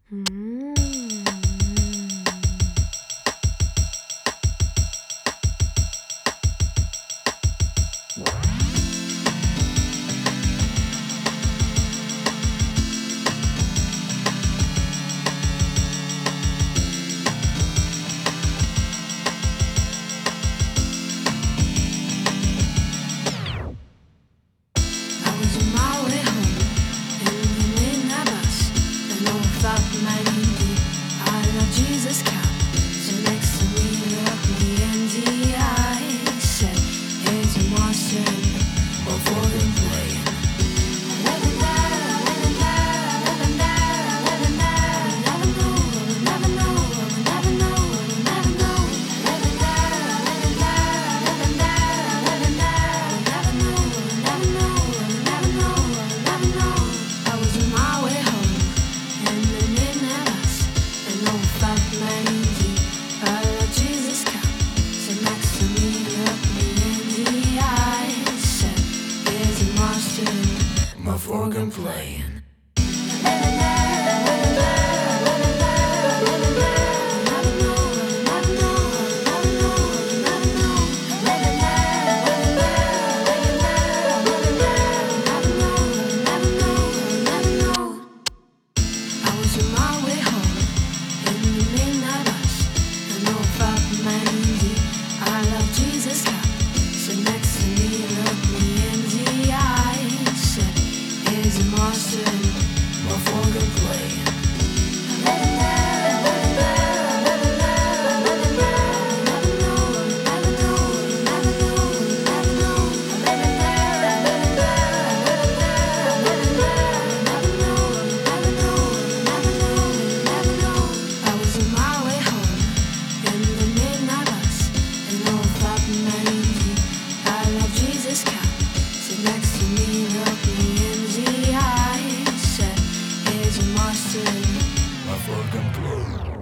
Mm. I was on my way home in the midnight bus. I know I felt mighty deep. I love Jesus cap. So next to me, looked me in the eye. Said, "Here's your monster, or for the playing." Living there, living there, living there, living there. Never know, never know, never know, never know. Living there, living there, living there, living there. Never know, never know, never know, never know. I was on my way home in the midnight bus. I know I felt mighty deep. I love Jesus cap. So next to me, looked me in the eye. Said, "Here's a monster, my organ playing." I was on my way home in the midnight bus. I know I felt mighty deep. I love Jesus cap. So next to me, looked me in the eye. Said, "Here's a monster, my organ playing." Living there, living there, living there, living there. Never know, never know, never know, never know. Living there, living there, living there, living there. Never know, never know, never know, never know. I was on my way home in the midnight bus. I know I felt mighty deep. I love Jesus cap. So next to me, looked me in the eye. Said, "Here's your monster, My fucking play.